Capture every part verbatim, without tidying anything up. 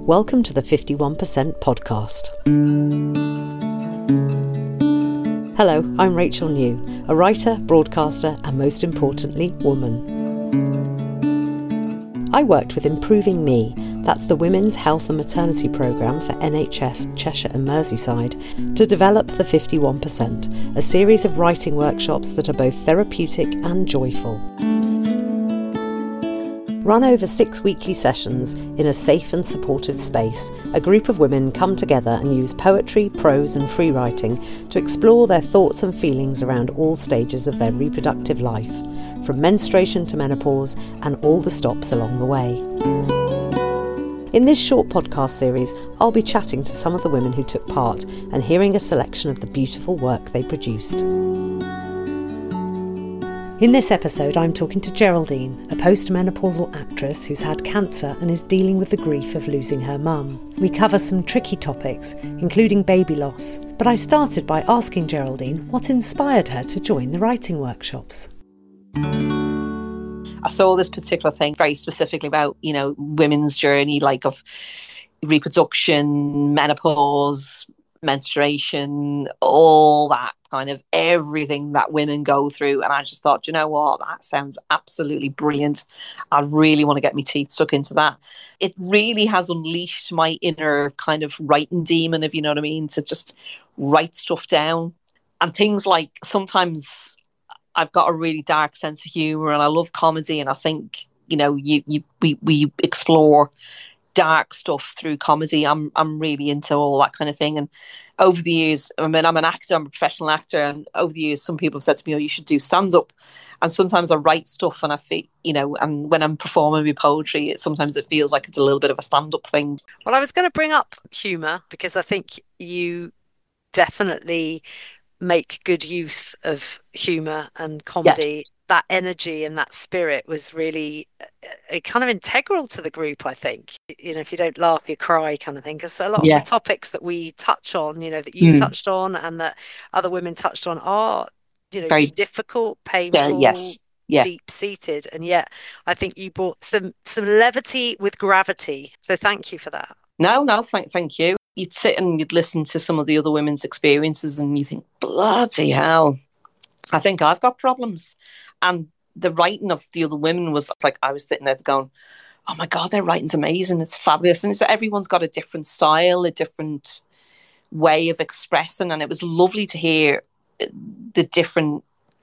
Welcome to the fifty-one percent podcast. Hello, I'm Rachel New, a writer, broadcaster, and most importantly, woman. I worked with Improving Me, that's the Women's Health and Maternity Programme for N H S Cheshire and Merseyside, to develop the fifty-one percent, a series of writing workshops that are both therapeutic and joyful. Run over six weekly sessions in a safe and supportive space, a group of women come together and use poetry, prose and free writing to explore their thoughts and feelings around all stages of their reproductive life, from menstruation to menopause and all the stops along the way. In this short podcast series, I'll be chatting to some of the women who took part and hearing a selection of the beautiful work they produced. In this episode, I'm talking to Geraldine, a postmenopausal actress who's had cancer and is dealing with the grief of losing her mum. We cover some tricky topics, including baby loss, but I started by asking Geraldine what inspired her to join the writing workshops. I saw this particular thing very specifically about, you know, women's journey, like of reproduction, menopause, menstruation, all that kind of everything that women go through. And I just thought, you know what, that sounds absolutely brilliant. I really want to get my teeth stuck into that. It really has unleashed my inner kind of writing demon, if you know what I mean, to just write stuff down. And things like sometimes I've got a really dark sense of humour and I love comedy, and I think, you know, you, you we, we explore dark stuff through comedy. I'm I'm really into all that kind of thing. And over the years, I mean, I'm an actor, I'm a professional actor, and over the years, some people have said to me, "Oh, you should do stand-up." And sometimes I write stuff, and I feel, you know, and when I'm performing my poetry, it sometimes it feels like it's a little bit of a stand-up thing. Well, I was going to bring up humour because I think you definitely make good use of humour and comedy. Yeah. That energy and that spirit was really uh, kind of integral to the group, I think. You know, if you don't laugh, you cry kind of thing. Because a lot yeah. of the topics that we touch on, you know, that you mm. touched on and that other women touched on are, you know, very difficult, painful, uh, yes. yeah. deep-seated. And yet I think you brought some some levity with gravity. So thank you for that. No, no, thank, thank you. You'd sit and you'd listen to some of the other women's experiences and you think, bloody hell, I think I've got problems. And the writing of the other women was like, I was sitting there going, oh my God, their writing's amazing. It's fabulous. And it's, everyone's got a different style, a different way of expressing. And it was lovely to hear the different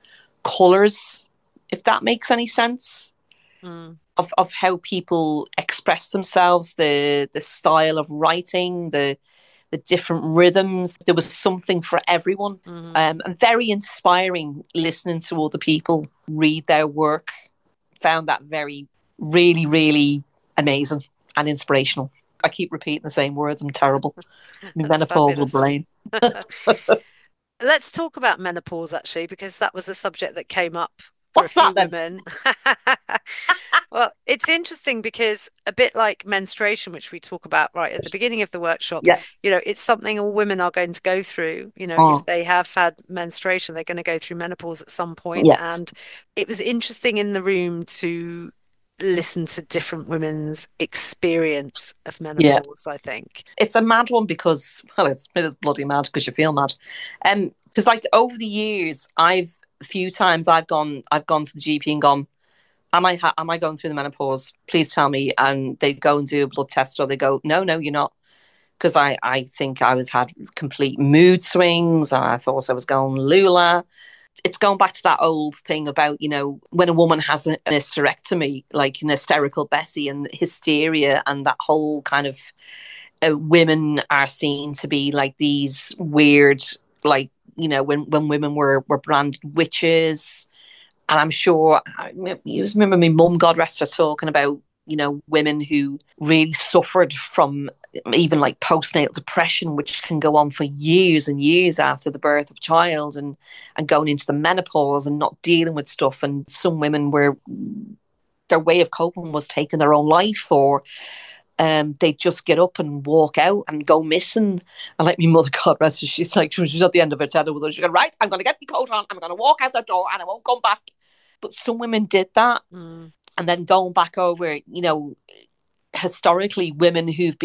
colours, if that makes any sense, mm. of, of how people express themselves, the the style of writing, the the different rhythms. There was something for everyone. Mm-hmm. Um, and very inspiring listening to other people read their work. Found that very, really, really amazing and inspirational. I keep repeating the same words. I'm terrible. My menopausal brain. Let's talk about menopause, actually, because that was a subject that came up for What's a few that, women. Well, it's interesting because a bit like menstruation, which we talk about right at the beginning of the workshop, yeah. you know, it's something all women are going to go through. You know, oh. if they have had menstruation, they're going to go through menopause at some point. Yeah. And it was interesting in the room to listen to different women's experience of menopause, yeah. I think. It's a mad one because, well, it's, it is bloody mad because you feel mad. Um, because like over the years, I've, a few times I've gone, I've gone to the G P and gone, Am I ha- am I going through the menopause? Please tell me. And they go and do a blood test, or they go, no, no, you're not. Because I, I think I was had complete mood swings. And I thought I was going Lula. It's going back to that old thing about, you know, when a woman has an, an hysterectomy, like an hysterical Bessie and hysteria and that whole kind of uh, women are seen to be like these weird, like, you know, when, when women were, were branded witches. And I'm sure, you remember my mum, God rest her, talking about, you know, women who really suffered from even like postnatal depression, which can go on for years and years after the birth of a child, and, and going into the menopause and not dealing with stuff. And some women were, their way of coping was taking their own life, or um, they'd just get up and walk out and go missing. And like my mother, God rest her, she's like, she's at the end of her tether with us. She's going, right, I'm going to get my coat on, I'm going to walk out the door and I won't come back. But some women did that. Mm. And then going back over, you know, historically, women who've been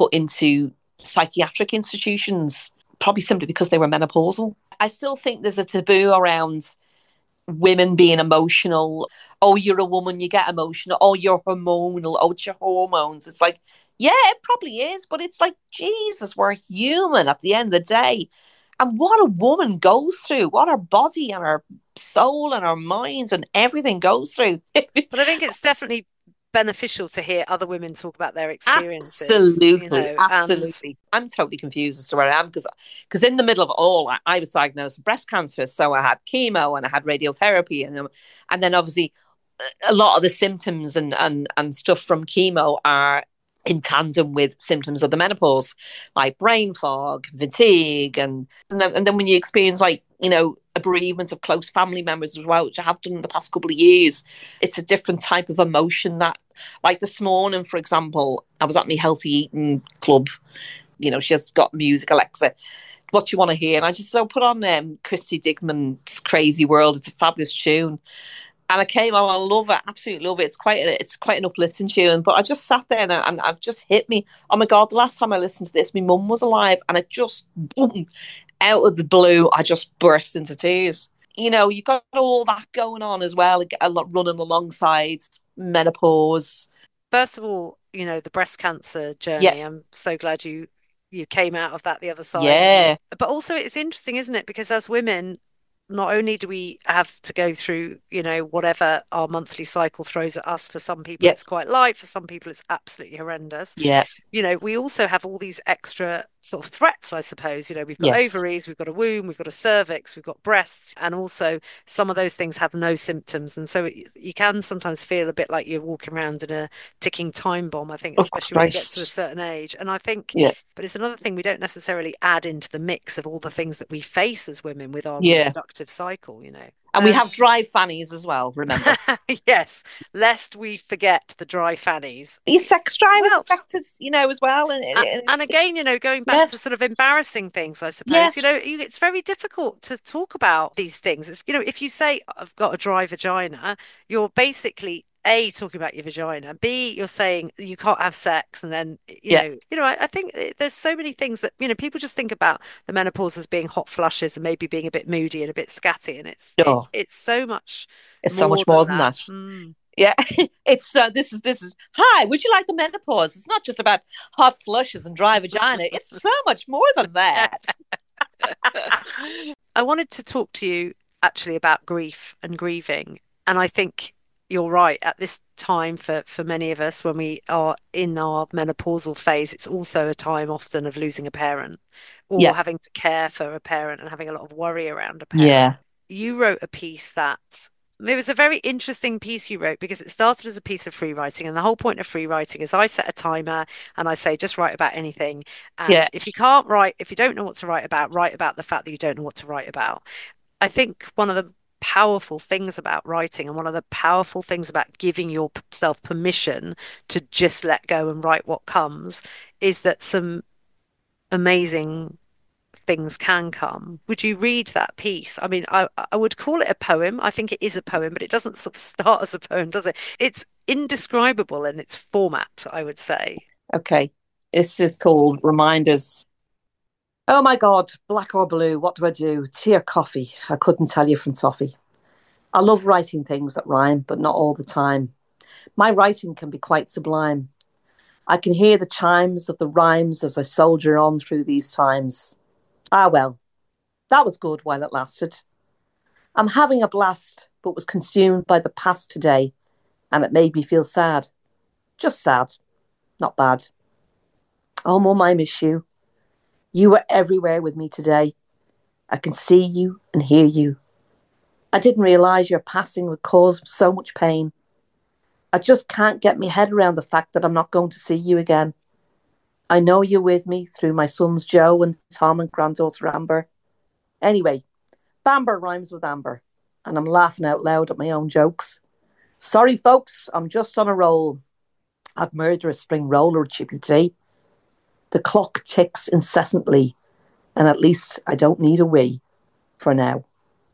put into psychiatric institutions, probably simply because they were menopausal. I still think there's a taboo around women being emotional. Oh, you're a woman, you get emotional. Oh, you're hormonal. Oh, it's your hormones. It's like, yeah, it probably is, but it's like, Jesus, we're human at the end of the day. And what a woman goes through, what her body and her soul and her minds and everything goes through. But I think it's definitely beneficial to hear other women talk about their experiences. Absolutely, you know, absolutely. And I'm totally confused as to where I am because because in the middle of it all, I, I was diagnosed with breast cancer. So I had chemo and I had radiotherapy. And, and then obviously a lot of the symptoms and, and, and stuff from chemo are in tandem with symptoms of the menopause, like brain fog, fatigue, and and then, and then when you experience like, you know, a bereavement of close family members as well, which I have done in the past couple of years, it's a different type of emotion that, like this morning, for example, I was at my healthy eating club. You know, she has got music, Alexa, what do you want to hear? And I just so put on um, Christy Digman's Crazy World. It's a fabulous tune. And I came on, I love it, absolutely love it. It's quite a, it's quite an uplifting tune. But I just sat there and, and it just hit me. Oh my God, the last time I listened to this, my mum was alive. And it just, boom, out of the blue, I just burst into tears. You know, you got all that going on as well, a lot running alongside menopause. First of all, you know, the breast cancer journey, yeah. I'm so glad you you came out of that the other side. Yeah. But also it's interesting, isn't it? Because as women, not only do we have to go through, you know, whatever our monthly cycle throws at us. For some people, yep. it's quite light. For some people, it's absolutely horrendous. Yeah. You know, we also have all these extra sort of threats, I suppose. You know, we've got yes. ovaries, we've got a womb, we've got a cervix, we've got breasts. And also some of those things have no symptoms. And so it, you can sometimes feel a bit like you're walking around in a ticking time bomb, I think, especially when you get to a certain age. And I think, yeah. but it's another thing we don't necessarily add into the mix of all the things that we face as women with our yeah. reproductive cycle, you know. And um, we have dry fannies as well, remember? Yes, lest we forget the dry fannies. Your sex drive well, is affected, you know, as well. And, and, and again, you know, going back yes. to sort of embarrassing things, I suppose, yes. you know, it's very difficult to talk about these things. It's, you know, if you say, I've got a dry vagina, you're basically A, talking about your vagina. B, you're saying you can't have sex. And then, you yeah. know, you know, I, I think there's so many things that, you know, people just think about the menopause as being hot flushes and maybe being a bit moody and a bit scatty. And it's, oh. it, it's so much It's so much more than that. that. Mm. Yeah, it's uh, this is this is hi. Would you like the menopause? It's not just about hot flushes and dry vagina. It's so much more than that. I wanted to talk to you actually about grief and grieving, and I think you're right. At this time, for for many of us, when we are in our menopausal phase, it's also a time often of losing a parent or yes. having to care for a parent and having a lot of worry around a parent. Yeah, you wrote a piece that. It was a very interesting piece you wrote because it started as a piece of free writing, and the whole point of free writing is I set a timer and I say just write about anything, and yeah. if you can't write, if you don't know what to write about, write about the fact that you don't know what to write about. I think one of the powerful things about writing and one of the powerful things about giving yourself permission to just let go and write what comes is that some amazing things can come. Would you read that piece? I mean, I, I would call it a poem. I think it is a poem, but it doesn't sort of start as a poem, does it? It's indescribable in its format, I would say. Okay. This is called Reminders. Oh my God, black or blue, what do I do? Tea or coffee? I couldn't tell you from toffee. I love writing things that rhyme, but not all the time. My writing can be quite sublime. I can hear the chimes of the rhymes as I soldier on through these times. Ah, well, that was good while it lasted. I'm having a blast, but was consumed by the past today, and it made me feel sad. Just sad, not bad. Oh, Mum, I miss you. You were everywhere with me today. I can see you and hear you. I didn't realise your passing would cause so much pain. I just can't get my head around the fact that I'm not going to see you again. I know you're with me through my sons Joe and Tom and granddaughter Amber. Anyway, Bamber rhymes with Amber, and I'm laughing out loud at my own jokes. Sorry, folks, I'm just on a roll. I'd murder a spring roll or a chippy tea. The clock ticks incessantly, and at least I don't need a wee for now.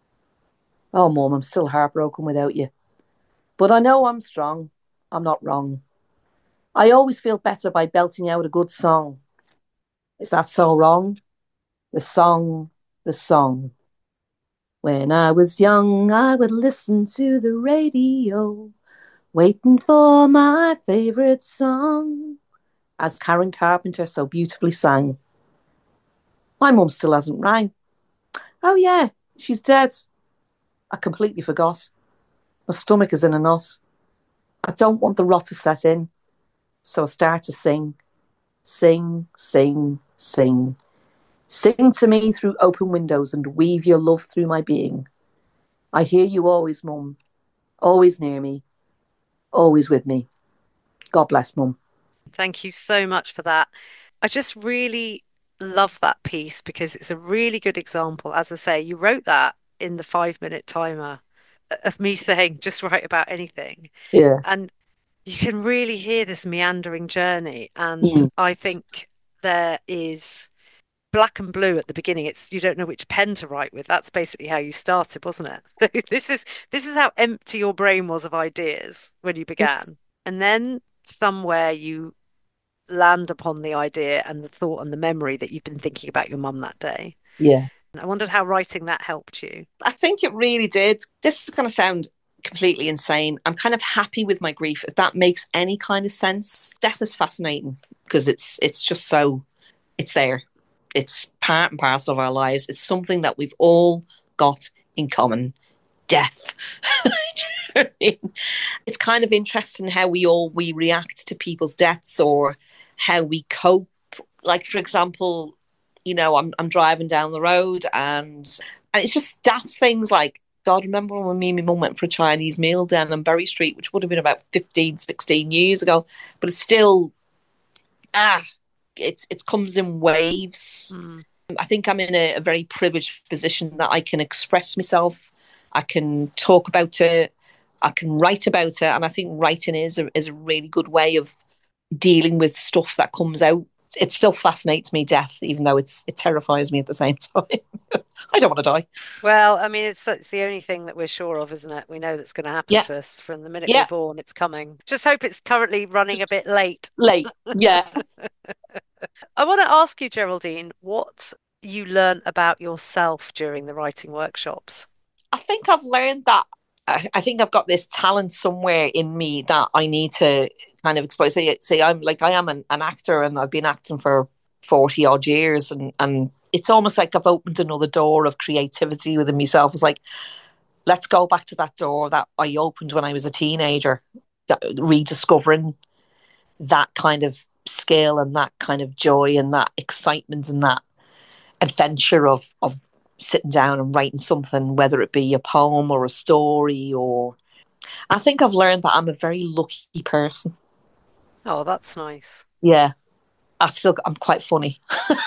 Oh, Mum, I'm still heartbroken without you. But I know I'm strong. I'm not wrong. I always feel better by belting out a good song. Is that so wrong? The song, the song. When I was young, I would listen to the radio, waiting for my favourite song, as Karen Carpenter so beautifully sang. My mum still hasn't rang. Oh yeah, she's dead. I completely forgot. My stomach is in a knot. I don't want the rot to set in, so I start to sing. Sing, sing, sing. Sing to me through open windows and weave your love through my being. I hear you always, Mum. Always near me. Always with me. God bless, Mum. Thank you so much for that. I just really love that piece because it's a really good example. As I say, you wrote that in the five minute timer of me saying just write about anything. Yeah. And you can really hear this meandering journey. And Mm. I think there is black and blue at the beginning. It's you don't know which pen to write with. That's basically how you started, wasn't it? So this is this is how empty your brain was of ideas when you It's, began. And then somewhere you land upon the idea and the thought and the memory that you've been thinking about your mum that day. yeah. I wondered how writing that helped you. I think it really did. This is going to sound completely insane. I'm kind of happy with my grief, if that makes any kind of sense. Death is fascinating because it's it's just so, it's there. It's part and parcel of our lives. It's something that we've all got in common. Death. It's kind of interesting how we all we react to people's deaths or how we cope. Like, for example, you know, I'm I'm driving down the road and and it's just daft things like, God, remember when me and my mum went for a Chinese meal down on Bury Street, which would have been about fifteen, sixteen years ago, but it's still, ah, it's it comes in waves. Mm. I think I'm in a, a very privileged position that I can express myself, I can talk about it, I can write about it, and I think writing is a, is a really good way of dealing with stuff that comes out. It still fascinates me, death, even though it's it terrifies me at the same time. I don't want to die. Well, I mean, it's it's the only thing that we're sure of, isn't it? We know that's going to happen Yeah, to us from the minute we're yeah, born. It's coming. Just hope it's currently running a bit late. late. Yeah, I want to ask you, Geraldine, what you learned about yourself during the writing workshops. I think I've learned that. I, I think I've got this talent somewhere in me that I need to kind of exploit. Say, say I'm like I am an, an actor, and I've been acting for forty odd years, and and it's almost like I've opened another door of creativity within myself. It's like, let's go back to that door that I opened when I was a teenager, that, rediscovering that kind of skill and that kind of joy and that excitement and that adventure of of sitting down and writing something, whether it be a poem or a story. Or I think I've learned that I'm a very lucky person. Oh, that's nice. Yeah, I still I'm quite funny.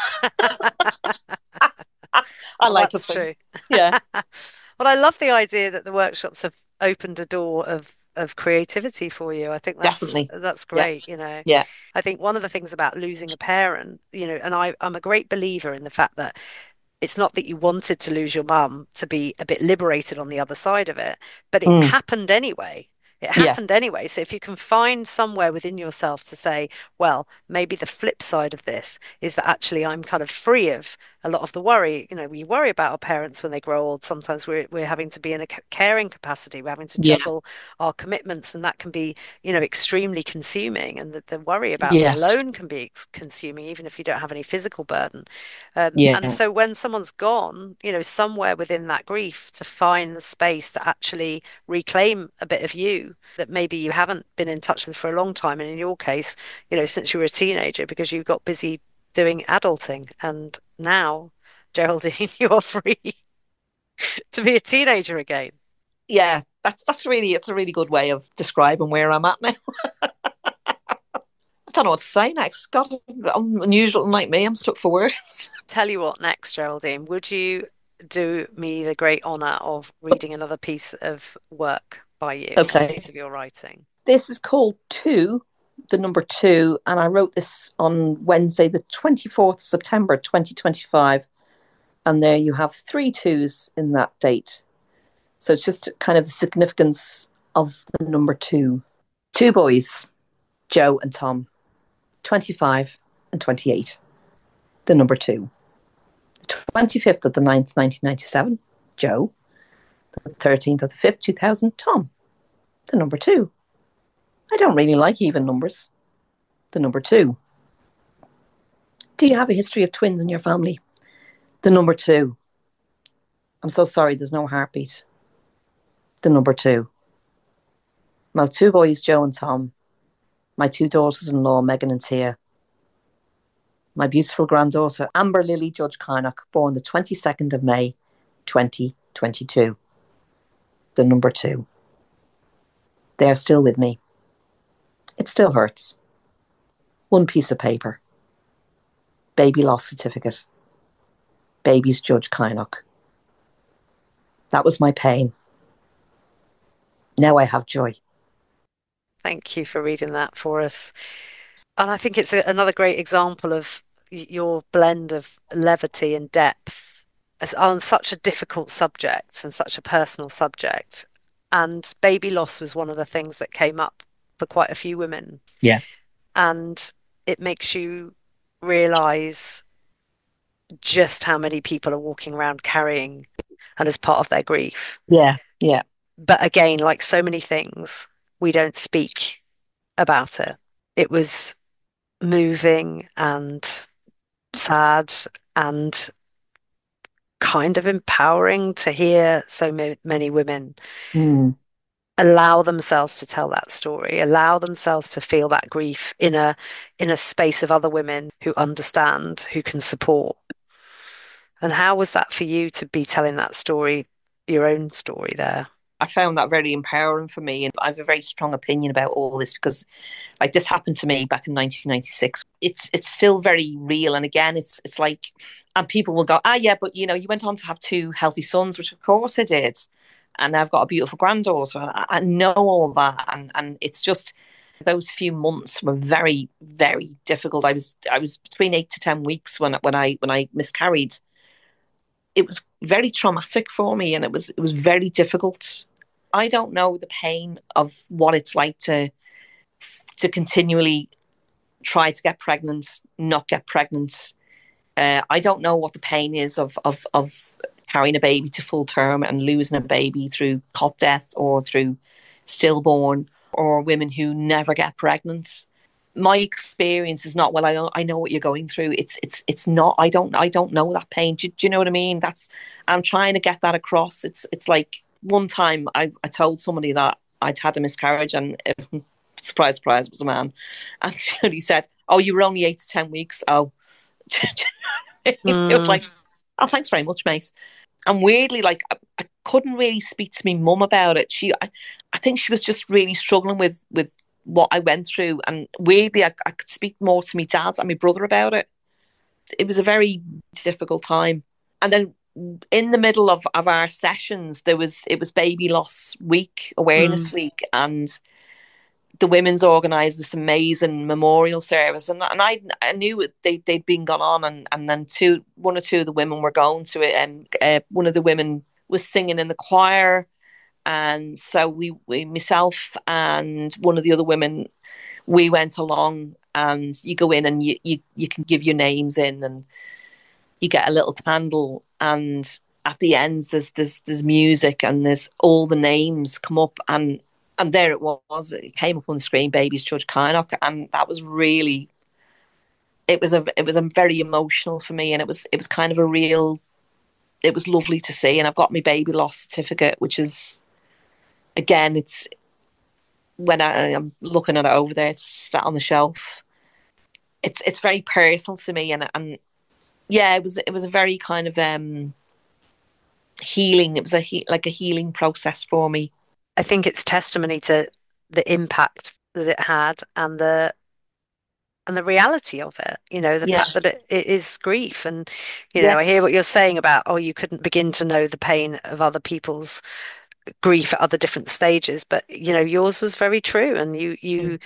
I Well, like to that's think. true. Yeah, Well, I love the idea that the workshops have opened a door of of creativity for you. I think that's definitely. that's Yeah, great, you know. yeah, I think one of the things about losing a parent, you know, and I, I'm a great believer in the fact that it's not that you wanted to lose your mum to be a bit liberated on the other side of it, but it mm, happened anyway. It yeah, happened anyway. So if you can find somewhere within yourself to say, well, maybe the flip side of this is that actually I'm kind of free of a lot of the worry. You know, we worry about our parents when they grow old. Sometimes we're we're having to be in a caring capacity. We're having to yeah, juggle our commitments, and that can be, you know, extremely consuming. And the, the worry about the yes, alone can be consuming, even if you don't have any physical burden. Um, and yeah, so when someone's gone, you know, somewhere within that grief to find the space to actually reclaim a bit of you that maybe you haven't been in touch with for a long time. And in your case, you know, since you were a teenager, because you got busy doing adulting. And now, Geraldine, you're free to be a teenager again. yeah. That's that's really it's a really good way of describing where I'm at now. I don't know what to say next. God, I'm unusual like me. I'm stuck for words. Tell you what next, Geraldine. Would you do me the great honor of reading another piece of work by you, a Okay. piece of your writing? This is called Two, the number two, and I wrote this on Wednesday, the twenty-fourth of September, twenty twenty-five. And there you have three twos in that date. So it's just kind of the significance of the number two. Two boys. Joe and Tom, twenty-five and twenty-eight. The number two. The twenty-fifth of the ninth, nineteen ninety-seven, Joe. The thirteenth of the fifth, two thousand, Tom. The number two. I don't really like even numbers. The number two. Do you have a history of twins in your family? The number two. I'm so sorry, there's no heartbeat. The number two. My two boys, Joe and Tom. My two daughters-in-law, Megan and Tia. My beautiful granddaughter, Amber Lily Judge Kynock, born the twenty-second of May, twenty twenty-two. The number two. They are still with me. It still hurts. One piece of paper. Baby loss certificate. Baby's Judge Kynock. That was my pain. Now I have joy. Thank you for reading that for us. And I think it's a, another great example of y- your blend of levity and depth as, on such a difficult subject and such a personal subject. And baby loss was one of the things that came up for quite a few women. Yeah. And it makes you realize just how many people are walking around carrying and as part of their grief. Yeah. Yeah. But again, like so many things, we don't speak about it. It was moving and sad and kind of empowering to hear so ma- many women Mm. allow themselves to tell that story, allow themselves to feel that grief in a in a space of other women who understand, who can support. And how was that for you to be telling that story, your own story there? I found that very empowering for me, and I have a very strong opinion about all this because, like, this happened to me back in nineteen ninety-six. It's it's still very real, and again, it's it's like, and people will go, ah, yeah, but you know, you went on to have two healthy sons, which of course I did, and I've got a beautiful granddaughter. I, I know all that, and and it's just those few months were very very difficult. I was I was between eight to ten weeks when when I when I miscarried. It was very traumatic for me, and it was it was very difficult. I don't know the pain of what it's like to to continually try to get pregnant, not get pregnant. Uh, I don't know what the pain is of of of carrying a baby to full term and losing a baby through cot death or through stillborn, or women who never get pregnant. My experience is not, well, I I know what you're going through. It's it's it's not. I don't I don't know that pain. Do, do you know what I mean? That's I'm trying to get that across. It's it's like one time I, I told somebody that I'd had a miscarriage, and uh, surprise, surprise, it was a man. And he said, "Oh, you were only eight to ten weeks." Oh, it was Mm, like, "Oh, thanks very much, mate." And weirdly, like I, I couldn't really speak to my mum about it. She, I, I think she was just really struggling with with what I went through, and weirdly, I, I could speak more to my dad and my brother about it. It was a very difficult time. And then in the middle of, of our sessions, there was it was baby loss week, awareness mm, week, and the women's organised this amazing memorial service, and and I I knew it, they they'd been gone on, and and then two one or two of the women were going to it, and uh, one of the women was singing in the choir, and so we, we myself and one of the other women, we went along, and you go in and you you you can give your names in, and you get a little candle, and at the end there's there's there's music, and there's all the names come up, and and there it was. It came up on the screen, Baby's Judge Kynock, and that was really it was a it was a very emotional for me, and it was it was kind of a real it was lovely to see. And I've got my baby loss certificate, which is again it's when I, I'm looking at it over there, it's sat on the shelf. It's it's very personal to me, and and yeah, it was it was a very kind of um healing. It was a he, like a healing process for me. I think it's testimony to the impact that it had and the and the reality of it, you know, the Yeah. fact that it, it is grief. And, you know, I hear Yes. what you're saying about, oh, you couldn't begin to know the pain of other people's grief at other different stages, but, you know, yours was very true. And you, you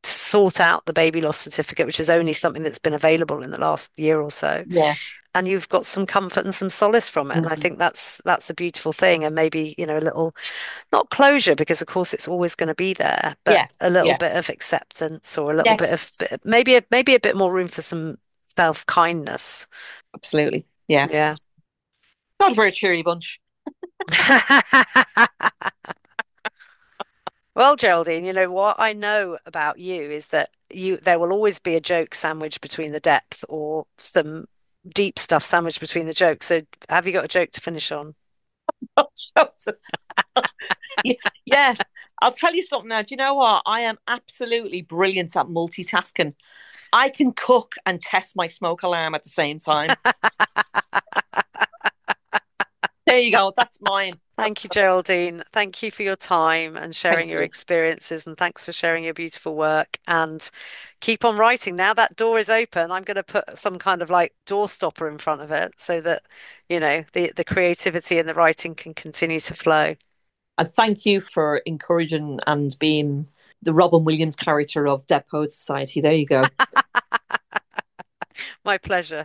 sort out the baby loss certificate, which is only something that's been available in the last year or so. Yeah. And you've got some comfort and some solace from it. Mm-hmm. And I think that's that's a beautiful thing. And maybe, you know, a little, not closure, because of course it's always going to be there, but yeah. a little yeah. bit of acceptance, or a little yes. bit of, maybe a, maybe a bit more room for some self-kindness. Absolutely. Yeah. Yeah. God, we're a cheery bunch. Well, Geraldine, you know what I know about you is that you there will always be a joke sandwiched between the depth, or some deep stuff sandwiched between the jokes. So have you got a joke to finish on? Yeah, I'll tell you something now. Do you know what? I am absolutely brilliant at multitasking. I can cook and test my smoke alarm at the same time. There you go. That's mine. Thank you, Geraldine. Thank you for your time and sharing Thank your you. experiences, and thanks for sharing your beautiful work. And keep on writing. Now that door is open, I'm going to put some kind of like door stopper in front of it, so that, you know, the, the creativity and the writing can continue to flow. And thank you for encouraging and being the Robin Williams character of Dead Poets Society. There you go. My pleasure.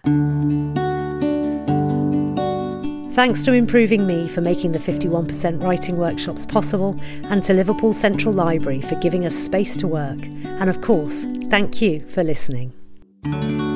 Thanks to Improving Me for making the fifty-one percent writing workshops possible, and to Liverpool Central Library for giving us space to work. And of course, thank you for listening.